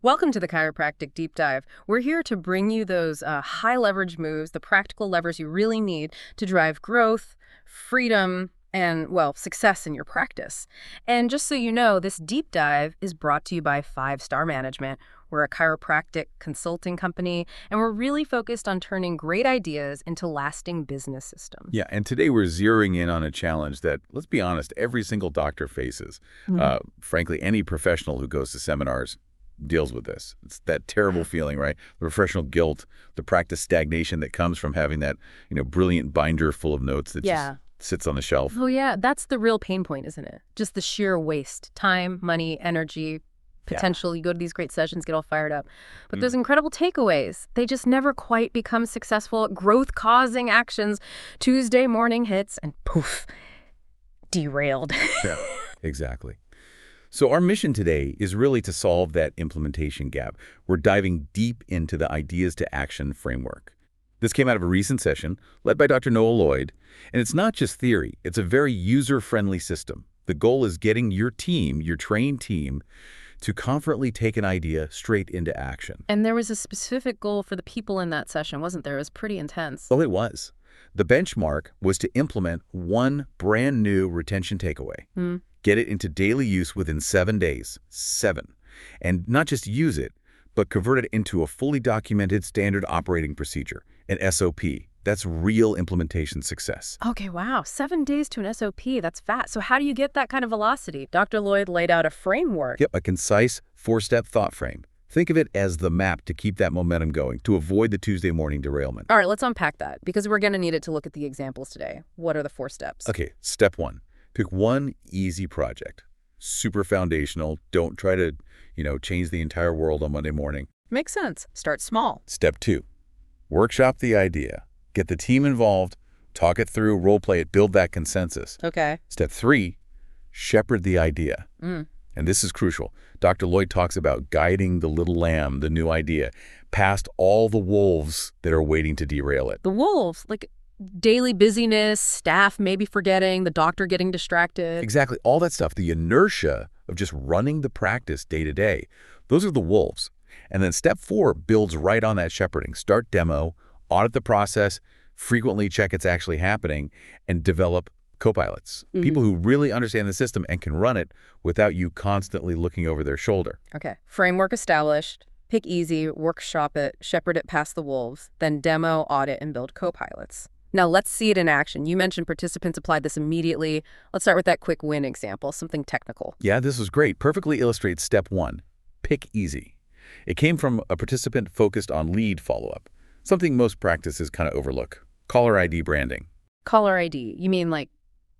Welcome to the Chiropractic Deep Dive. We're here to bring you those high leverage moves, the practical levers you really need to drive growth, freedom, and, well, success in your practice. And just so you know, this deep dive is brought to you by 5-Star Management. We're a chiropractic consulting company, and we're really focused on turning great ideas into lasting business systems. Yeah, and today we're zeroing in on a challenge that, let's be honest, every single doctor faces. Frankly, any professional who goes to seminars deals with this. It's that terrible feeling, right? The professional guilt, the practice stagnation that comes from having that, brilliant binder full of notes that just sits on the shelf. Oh, yeah. That's the real pain point, isn't it? Just the sheer waste. Time, money, energy, potential. You go to these great sessions, get all fired up. But those incredible takeaways, they just never quite become successful growth-causing actions. Tuesday morning hits and poof, derailed. Yeah, exactly. So our mission today is really to solve that implementation gap. We're diving deep into the ideas to action framework. This came out of a recent session led by Dr. Noah Lloyd, and it's not just theory, it's a very user-friendly system. The goal is getting your team, your trained team, to confidently take an idea straight into action. And there was a specific goal for the people in that session, wasn't there? It was pretty intense. Oh, it was. The benchmark was to implement one brand new retention takeaway. Get it into daily use within 7 days. 7. And not just use it, but convert it into a fully documented standard operating procedure, an SOP. That's real implementation success. Okay, wow. 7 days to an SOP. That's fast. So how do you get that kind of velocity? Dr. Lloyd laid out a framework. Yep, a concise 4-step thought frame. Think of it as the map to keep that momentum going, to avoid the Tuesday morning derailment. All right, let's unpack that because we're going to need it to look at the examples today. What are the 4 steps? Okay, step 1. Pick one easy project. Super foundational. Don't try to, change the entire world on Monday morning. Makes sense. Start small. Step 2. Workshop the idea. Get the team involved, talk it through, role play it, build that consensus. Okay. Step 3. Shepherd the idea. And this is crucial. Dr. Lloyd talks about guiding the little lamb, the new idea, past all the wolves that are waiting to derail it. The wolves, like daily busyness, staff maybe forgetting, the doctor getting distracted. Exactly. All that stuff, the inertia of just running the practice day to day. Those are the wolves. And then step 4 builds right on that shepherding. Start demo, audit the process, frequently check it's actually happening, and develop co-pilots, people who really understand the system and can run it without you constantly looking over their shoulder. Okay. Framework established. Pick easy, workshop it, shepherd it past the wolves, then demo, audit, and build co-pilots. Now, let's see it in action. You mentioned participants applied this immediately. Let's start with that quick win example, something technical. Yeah, this was great. Perfectly illustrates step 1, pick easy. It came from a participant focused on lead follow-up, something most practices kind of overlook. Caller ID branding. Caller ID, you mean like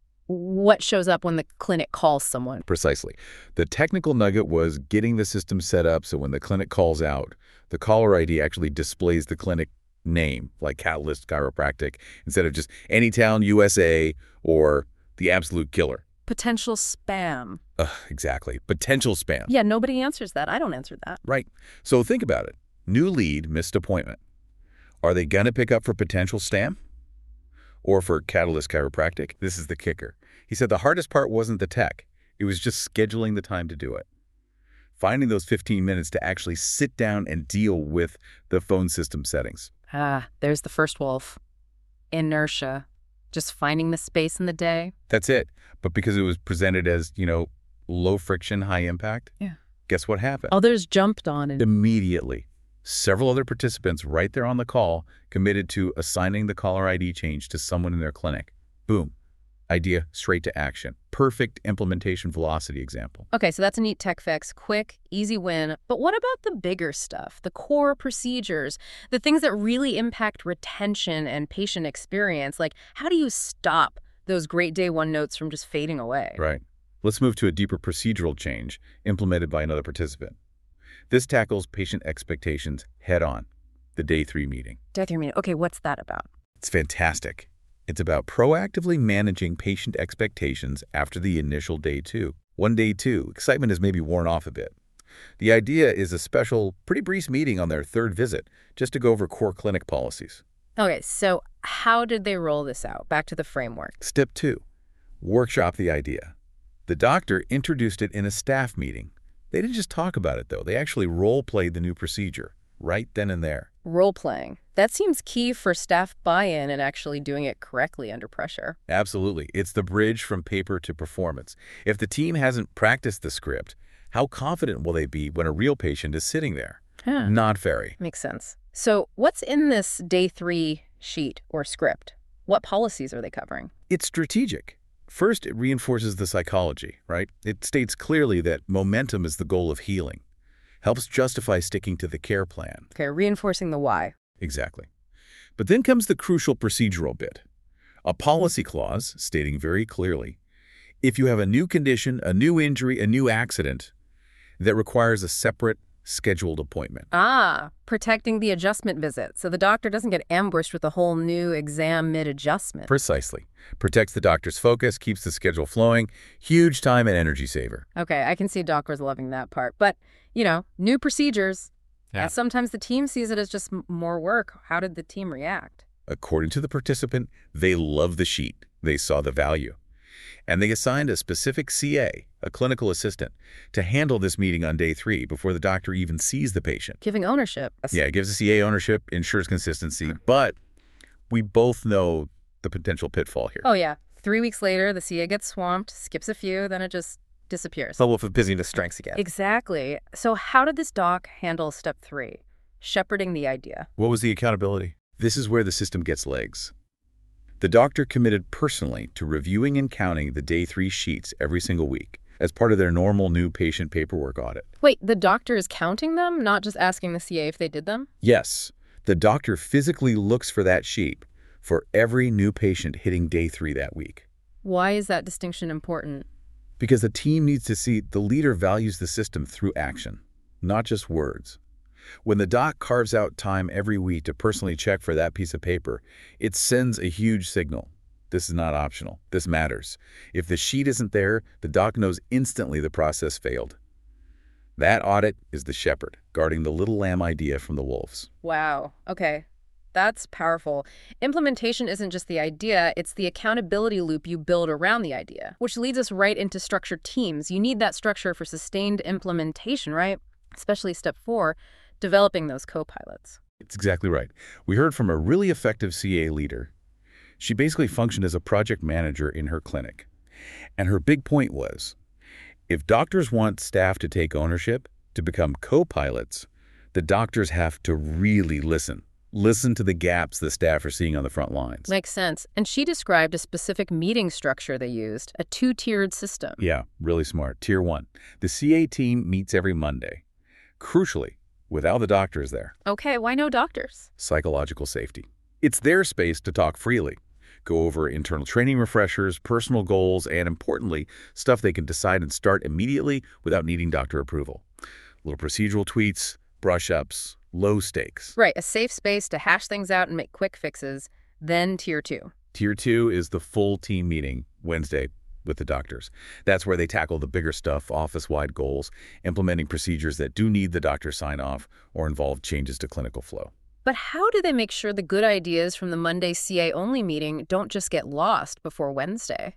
what shows up when the clinic calls someone? Precisely. The technical nugget was getting the system set up so when the clinic calls out, the caller ID actually displays the clinic name, like Catalyst Chiropractic, instead of just Anytown, USA, or The Absolute Killer. Potential spam. Exactly. Potential spam. Yeah, nobody answers that. I don't answer that. Right. So think about it. New lead, missed appointment. Are they going to pick up for potential spam? Or for Catalyst Chiropractic? This is the kicker. He said the hardest part wasn't the tech. It was just scheduling the time to do it. Finding those 15 minutes to actually sit down and deal with the phone system settings. There's the first wolf. Inertia. Just finding the space in the day. That's it. But because it was presented as, low friction, high impact, guess what happened? Others jumped on it. Immediately. Several other participants right there on the call committed to assigning the caller ID change to someone in their clinic. Boom. Idea straight to action. Perfect implementation velocity example. Okay, so that's a neat tech fix. Quick, easy win. But what about the bigger stuff? The core procedures, the things that really impact retention and patient experience? Like, how do you stop those great day one notes from just fading away? Right. Let's move to a deeper procedural change implemented by another participant. This tackles patient expectations head on. The day 3 meeting. Day 3 meeting. Okay, what's that about? It's fantastic. It's about proactively managing patient expectations after the initial day 2. One day 2, excitement has maybe worn off a bit. The idea is a special, pretty brief meeting on their 3rd visit, just to go over core clinic policies. Okay, so how did they roll this out? Back to the framework. Step 2, workshop the idea. The doctor introduced it in a staff meeting. They didn't just talk about it, though. They actually role-played the new procedure right then and there. Role-playing. That seems key for staff buy-in and actually doing it correctly under pressure. Absolutely. It's the bridge from paper to performance. If the team hasn't practiced the script, how confident will they be when a real patient is sitting there? Huh. Not very. Makes sense. So what's in this day 3 sheet or script? What policies are they covering? It's strategic. First, it reinforces the psychology, right? It states clearly that momentum is the goal of healing. Helps justify sticking to the care plan. Okay, reinforcing the why. Exactly. But then comes the crucial procedural bit. A policy clause stating very clearly, if you have a new condition, a new injury, a new accident that requires a separate scheduled appointment. Ah, protecting the adjustment visit, so the doctor doesn't get ambushed with a whole new exam mid-adjustment. Precisely. Protects the doctor's focus, keeps the schedule flowing. Huge time and energy saver. Okay, I can see doctors loving that part. But, new procedures. Yeah. And sometimes the team sees it as just more work. How did the team react? According to the participant, they loved the sheet. They saw the value. And they assigned a specific CA, a clinical assistant, to handle this meeting on day 3 before the doctor even sees the patient. Giving ownership. Yeah, it gives the CA ownership, ensures consistency, but we both know the potential pitfall here. Oh, yeah. 3 weeks later, the CA gets swamped, skips a few, then it just disappears. Level of busyness strengths again. Exactly. So how did this doc handle step 3? Shepherding the idea. What was the accountability? This is where the system gets legs. The doctor committed personally to reviewing and counting the day 3 sheets every single week as part of their normal new patient paperwork audit. Wait, the doctor is counting them, not just asking the CA if they did them? Yes, the doctor physically looks for that sheet for every new patient hitting day 3 that week. Why is that distinction important? Because the team needs to see the leader values the system through action, not just words. When the doc carves out time every week to personally check for that piece of paper, it sends a huge signal. This is not optional. This matters. If the sheet isn't there, the doc knows instantly the process failed. That audit is the shepherd, guarding the little lamb idea from the wolves. Wow. Okay. That's powerful. Implementation isn't just the idea, it's the accountability loop you build around the idea, which leads us right into structured teams. You need that structure for sustained implementation, right? Especially step 4, developing those co-pilots. It's exactly right. We heard from a really effective CA leader. She basically functioned as a project manager in her clinic. And her big point was, if doctors want staff to take ownership, to become co-pilots, the doctors have to really listen. Listen to the gaps the staff are seeing on the front lines. Makes sense. And she described a specific meeting structure they used, a 2-tiered system. Yeah, really smart. Tier 1. The CA team meets every Monday. Crucially, without the doctors there. Okay, why no doctors? Psychological safety. It's their space to talk freely, go over internal training refreshers, personal goals, and importantly, stuff they can decide and start immediately without needing doctor approval. Little procedural tweaks, brush-ups, low stakes. Right, a safe space to hash things out and make quick fixes. Then tier 2. Tier 2 is the full team meeting, Wednesday, with the doctors. That's where they tackle the bigger stuff, office-wide goals, implementing procedures that do need the doctor sign-off or involve changes to clinical flow. But how do they make sure the good ideas from the Monday CA-only meeting don't just get lost before Wednesday?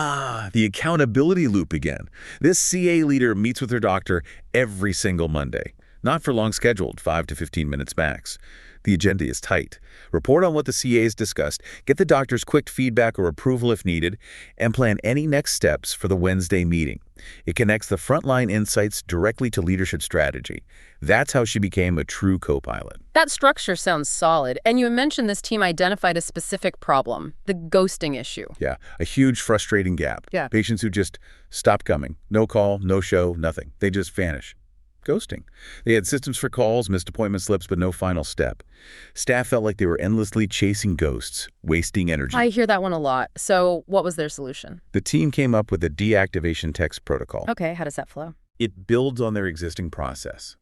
The accountability loop again. This CA leader meets with her doctor every single Monday. Not for long scheduled, 5 to 15 minutes max. The agenda is tight. Report on what the CAs discussed, get the doctor's quick feedback or approval if needed, and plan any next steps for the Wednesday meeting. It connects the frontline insights directly to leadership strategy. That's how she became a true co-pilot. That structure sounds solid. And you mentioned this team identified a specific problem, the ghosting issue. Yeah, a huge frustrating gap. Yeah. Patients who just stop coming. No call, no show, nothing. They just vanish. Ghosting. They had systems for calls, missed appointment slips, but no final step. Staff felt like they were endlessly chasing ghosts, wasting energy. I hear that one a lot. So what was their solution? The team came up with a deactivation text protocol. Okay, how does that flow? It builds on their existing process.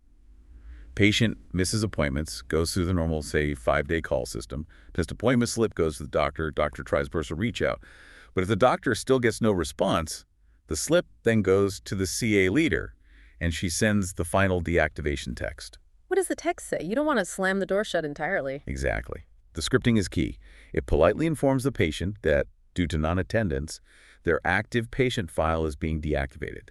Patient misses appointments, goes through the normal, say, 5-day call system. Missed appointment slip goes to the doctor. Doctor tries personal reach out. But if the doctor still gets no response, the slip then goes to the CA leader, and she sends the final deactivation text. What does the text say? You don't want to slam the door shut entirely. Exactly. The scripting is key. It politely informs the patient that, due to non-attendance, their active patient file is being deactivated.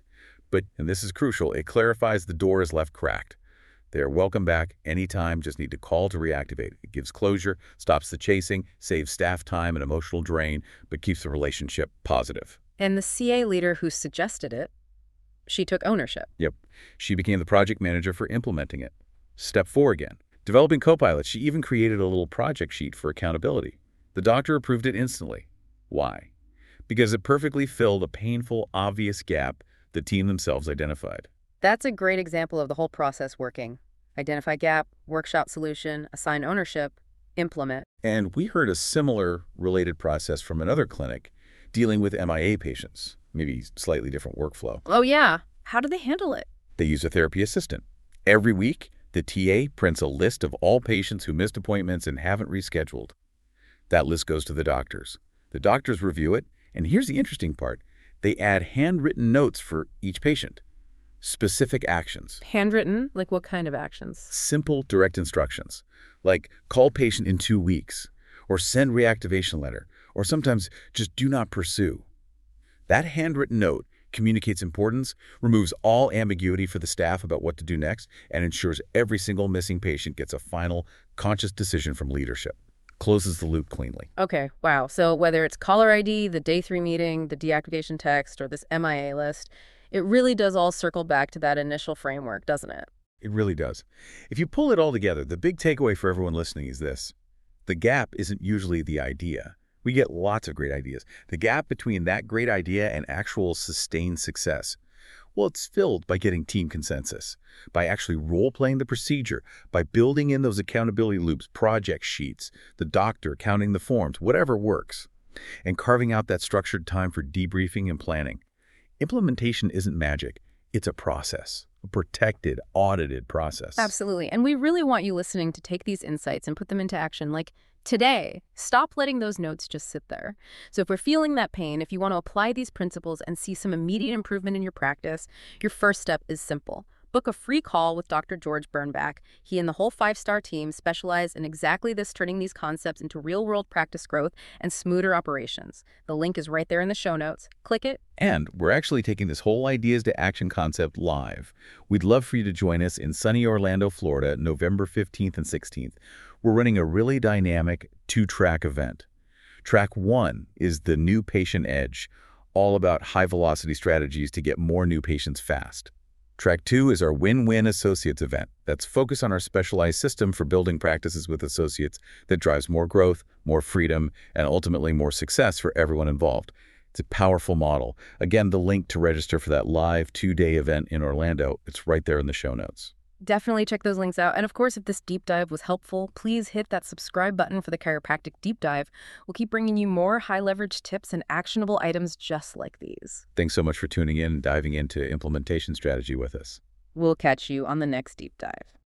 But, and this is crucial, it clarifies the door is left cracked. They are welcome back anytime, just need to call to reactivate. It gives closure, stops the chasing, saves staff time and emotional drain, but keeps the relationship positive. And the CA leader who suggested it, she took ownership. Yep. She became the project manager for implementing it. Step 4 again. Developing Copilot, she even created a little project sheet for accountability. The doctor approved it instantly. Why? Because it perfectly filled a painful, obvious gap the team themselves identified. That's a great example of the whole process working. Identify gap, workshop solution, assign ownership, implement. And we heard a similar related process from another clinic dealing with MIA patients, maybe slightly different workflow. Oh yeah, how do they handle it? They use a therapy assistant. Every week, the TA prints a list of all patients who missed appointments and haven't rescheduled. That list goes to the doctors. The doctors review it, and here's the interesting part. They add handwritten notes for each patient. Specific actions. Handwritten? Like what kind of actions? Simple, direct instructions, like call patient in 2 weeks, or send reactivation letter, or sometimes just do not pursue. That handwritten note communicates importance, removes all ambiguity for the staff about what to do next, and ensures every single missing patient gets a final, conscious decision from leadership. Closes the loop cleanly. Okay, wow. So whether it's caller ID, the day 3 meeting, the deactivation text, or this MIA list, it really does all circle back to that initial framework, doesn't it? It really does. If you pull it all together, the big takeaway for everyone listening is this. The gap isn't usually the idea. We get lots of great ideas. The gap between that great idea and actual sustained success, well, it's filled by getting team consensus, by actually role-playing the procedure, by building in those accountability loops, project sheets, the doctor counting the forms, whatever works, and carving out that structured time for debriefing and planning. Implementation isn't magic. It's a process, a protected, audited process. Absolutely. And we really want you listening to take these insights and put them into action, like today. Stop letting those notes just sit there. So if we're feeling that pain, if you want to apply these principles and see some immediate improvement in your practice, your first step is simple. Book a free call with Dr. George Bernbach. He and the whole 5-star team specialize in exactly this, turning these concepts into real-world practice growth and smoother operations. The link is right there in the show notes. Click it. And we're actually taking this whole ideas to action concept live. We'd love for you to join us in sunny Orlando, Florida, November 15th and 16th. We're running a really dynamic 2-track event. Track 1 is the New Patient Edge, all about high-velocity strategies to get more new patients fast. Track 2 is our Win-Win Associates event that's focused on our specialized system for building practices with associates that drives more growth, more freedom, and ultimately more success for everyone involved. It's a powerful model. Again, the link to register for that live 2-day event in Orlando, it's right there in the show notes. Definitely check those links out. And of course, if this deep dive was helpful, please hit that subscribe button for the Chiropractic Deep Dive. We'll keep bringing you more high-leverage tips and actionable items just like these. Thanks so much for tuning in and diving into implementation strategy with us. We'll catch you on the next deep dive.